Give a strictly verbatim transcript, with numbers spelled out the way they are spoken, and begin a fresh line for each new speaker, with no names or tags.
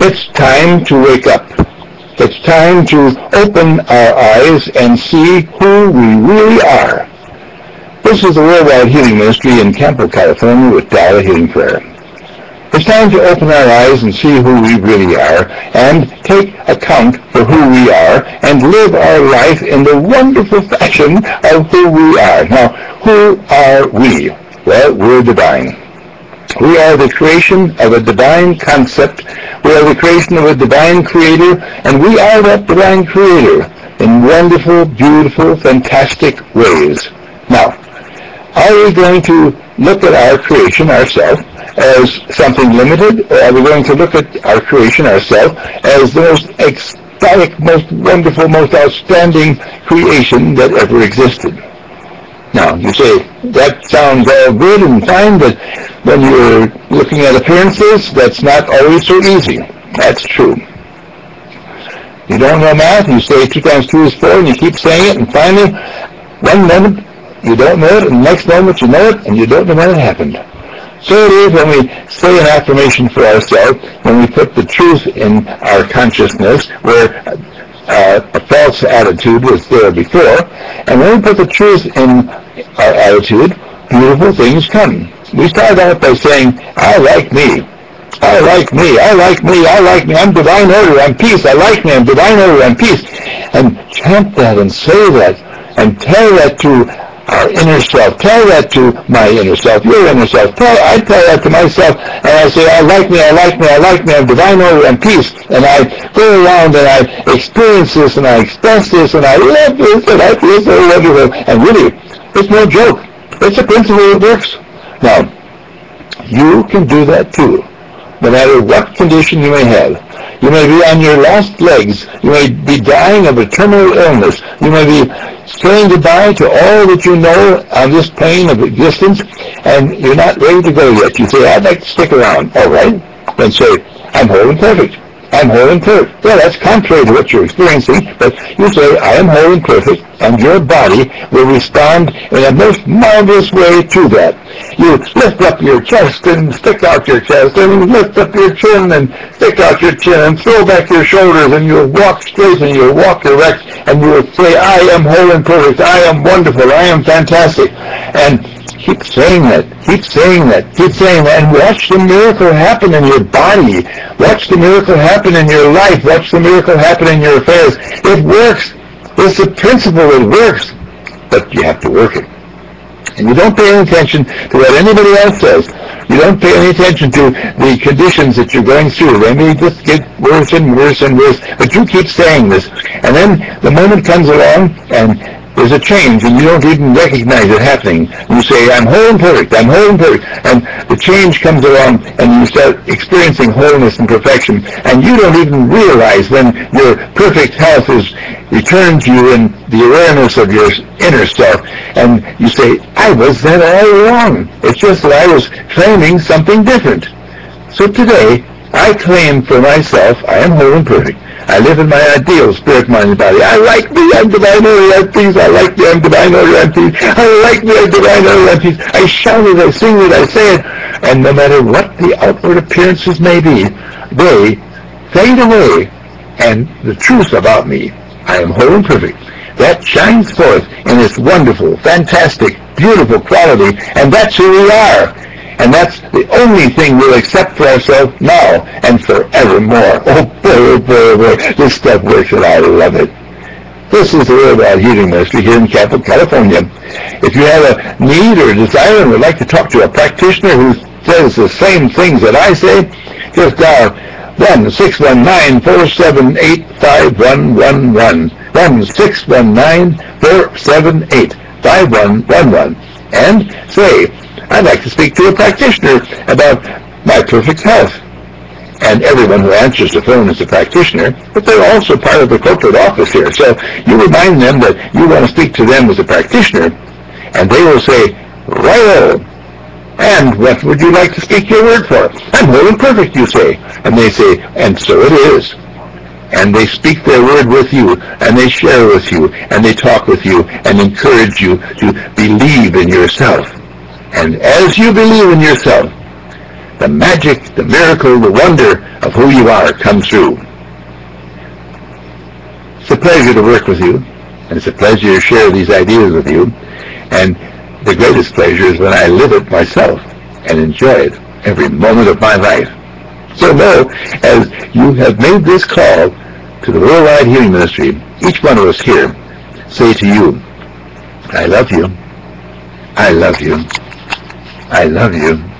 It's time to wake up. It's time to open our eyes and see who we really are. This is the Worldwide Healing Ministry in Campo, California with Dara Healing Prayer. It's time to open our eyes and see who we really are and take account for who we are and live our life in the wonderful fashion of who we are. Now, who are we? Well, we're divine. We are the creation of a divine concept. We are the creation of a divine creator, and we are that divine creator in wonderful, beautiful, fantastic ways. Now, are we going to look at our creation, ourselves, as something limited, or are we going to look at our creation, ourselves, as the most ecstatic, most wonderful, most outstanding creation that ever existed? Now, you say, that sounds all good and fine, but when you're looking at appearances, that's not always so easy. That's true. You don't know math, you say two times two is four, and you keep saying it, and finally, one moment, you don't know it, and the next moment you know it, and you don't know when it happened. So it is when we say an affirmation for ourselves, when we put the truth in our consciousness, where uh, a false attitude was there before, and when we put the truth in our attitude, beautiful things come. We start out by saying, I like me. I like me, I like me, I like me, I'm divine order, I'm peace, I like me, I'm divine order, I'm peace. And chant that and say that and tell that to our inner self. Tell that to my inner self, your inner self. Tell, I tell that to myself, and I say, I like me, I like me, I like me, I'm divine order, I'm peace. And I go around and I experience this and I express this and I love this and I feel so wonderful. And really, it's no joke. It's a principle that works. Now, you can do that too, no matter what condition you may have. You may be on your last legs. You may be dying of a terminal illness. You may be saying goodbye to all that you know on this plane of existence, and you're not ready to go yet. You say, I'd like to stick around. All right. Then say, I'm whole and perfect. I'm whole and perfect. Well, that's contrary to what you're experiencing, but you say, I am whole and perfect, and your body will respond in a most marvelous way to that. You lift up your chest and stick out your chest, and lift up your chin and stick out your chin, and throw back your shoulders, and you'll walk straight and you'll walk erect, and you will say, I am whole and perfect, I am wonderful, I am fantastic. And keep saying that, keep saying that, keep saying that, and watch the miracle happen in your body. Watch the miracle happen in your life. Watch the miracle happen in your affairs. It works. It's a principle that works, but you have to work it. And you don't pay any attention to what anybody else says. You don't pay any attention to the conditions that you're going through. They may just get worse and worse and worse, but you keep saying this. And then the moment comes along, and there's a change, and you don't even recognize it happening. You say, I'm whole and perfect, I'm whole and perfect. And the change comes along, and you start experiencing wholeness and perfection. And you don't even realize when your perfect health is returned to you in the awareness of your inner self. And you say, I was that all along. It's just that I was claiming something different. So today, I claim for myself, I am whole and perfect. I live in my ideal spirit, mind, and body. I like me, I'm divine order, I'm peace. I like me, I'm divine order, I'm peace. I like me, I'm divine order, I'm peace. I shout it, I sing it, I say it. And no matter what the outward appearances may be, they fade away. And the truth about me, I am whole and perfect, that shines forth in its wonderful, fantastic, beautiful quality. And that's who we are. And that's the only thing we'll accept for ourselves now and forevermore. Oh boy, oh boy, oh boy, this stuff works and I love it. This is the Worldwide Healing Ministry here in Campo, California. If you have a need or a desire and would like to talk to a practitioner who says the same things that I say, just dial one six one nine, four seven eight, five one one one. one six one nine, four seven eight, five one one one. And say, I'd like to speak to a practitioner about my perfect health. And everyone who answers the phone is a practitioner, but they're also part of the corporate office here. So you remind them that you want to speak to them as a practitioner, and they will say, right-o. And what would you like to speak your word for? I'm whole and perfect, you say. And they say, and so it is. And they speak their word with you, and they share with you, and they talk with you, and encourage you to believe in yourself. And as you believe in yourself, the magic, the miracle, the wonder of who you are come through. It's a pleasure to work with you, and it's a pleasure to share these ideas with you, and the greatest pleasure is when I live it myself and enjoy it every moment of my life. So know, as you have made this call to the Worldwide Healing Ministry, each one of us here say to you, I love you, I love you, I love you.